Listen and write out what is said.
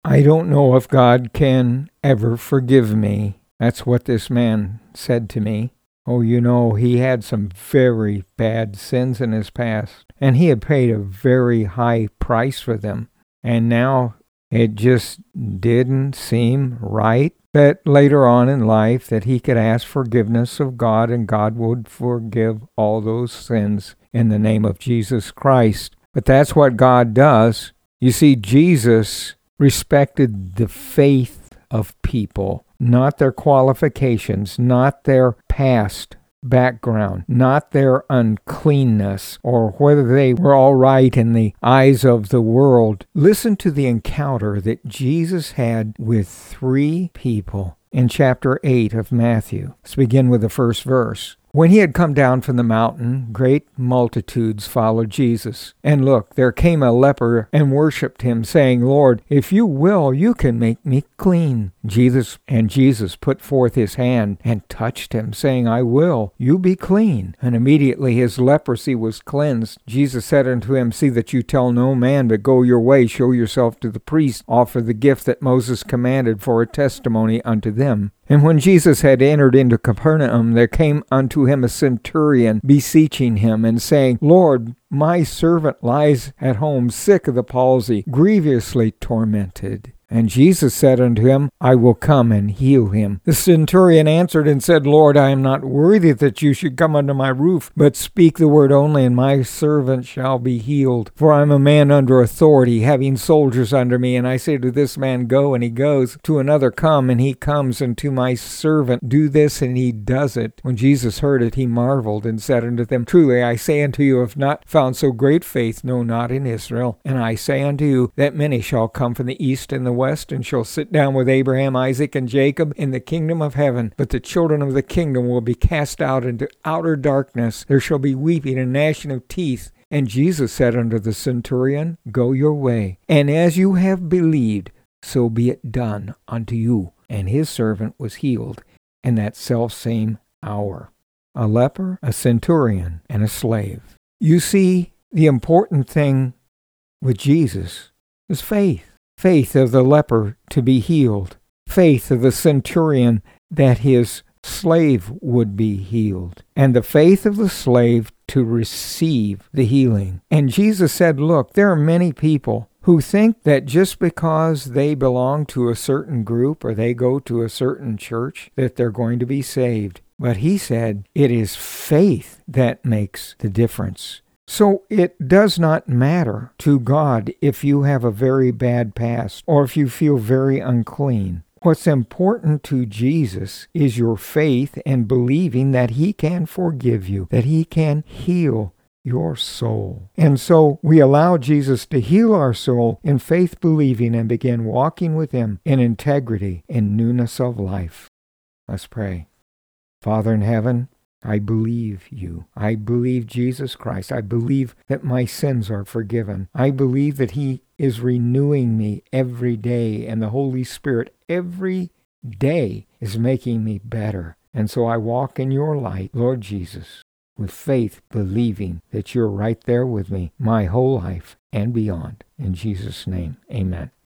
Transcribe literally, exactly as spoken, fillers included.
I don't know if God can ever forgive me. That's what this man said to me. Oh, you know, he had some very bad sins in his past, and he had paid a very high price for them. And now it just didn't seem right that later on in life that he could ask forgiveness of God, and God would forgive all those sins in the name of Jesus Christ. But that's what God does. You see, Jesus respected the faith of people, not their qualifications, not their past background, not their uncleanness, or whether they were all right in the eyes of the world. Listen to the encounter that Jesus had with three people in chapter eight of Matthew. Let's begin with the first verse. When he had come down from the mountain, great multitudes followed Jesus. And look, there came a leper and worshipped him, saying, Lord, if you will, you can make me clean. Jesus and Jesus put forth his hand and touched him, saying, I will, you be clean. And immediately his leprosy was cleansed. Jesus said unto him, See that you tell no man, but go your way, show yourself to the priest, offer the gift that Moses commanded for a testimony unto them. And when Jesus had entered into Capernaum, there came unto him a centurion, beseeching him, and saying, Lord, my servant lies at home, sick of the palsy, grievously tormented. And Jesus said unto him, I will come and heal him. The centurion answered and said, Lord, I am not worthy that you should come under my roof, but speak the word only, and my servant shall be healed. For I am a man under authority, having soldiers under me. And I say to this man, Go, and he goes. To another, Come, and he comes. And to my servant, Do this, and he does it. When Jesus heard it, he marveled, and said unto them, Truly I say unto you, I have not found so great faith, no, not in Israel. And I say unto you, that many shall come from the east and the west, and shall sit down with Abraham, Isaac, and Jacob in the kingdom of heaven. But the children of the kingdom will be cast out into outer darkness. There shall be weeping and gnashing of teeth. And Jesus said unto the centurion, Go your way, and as you have believed, so be it done unto you. And his servant was healed in that selfsame hour. A leper, a centurion, and a slave. You see, the important thing with Jesus is faith. Faith of the leper to be healed. Faith of the centurion that his slave would be healed. And the faith of the slave to receive the healing. And Jesus said, look, there are many people who think that just because they belong to a certain group or they go to a certain church that they're going to be saved. But he said it is faith that makes the difference. So it does not matter to God if you have a very bad past or if you feel very unclean. What's important to Jesus is your faith and believing that he can forgive you, that he can heal your soul. And so we allow Jesus to heal our soul in faith believing and begin walking with him in integrity and newness of life. Let's pray. Father in heaven, I believe you. I believe Jesus Christ. I believe that my sins are forgiven. I believe that he is renewing me every day, and the Holy Spirit every day is making me better. And so I walk in your light, Lord Jesus, with faith, believing that you're right there with me my whole life and beyond. In Jesus' name, amen.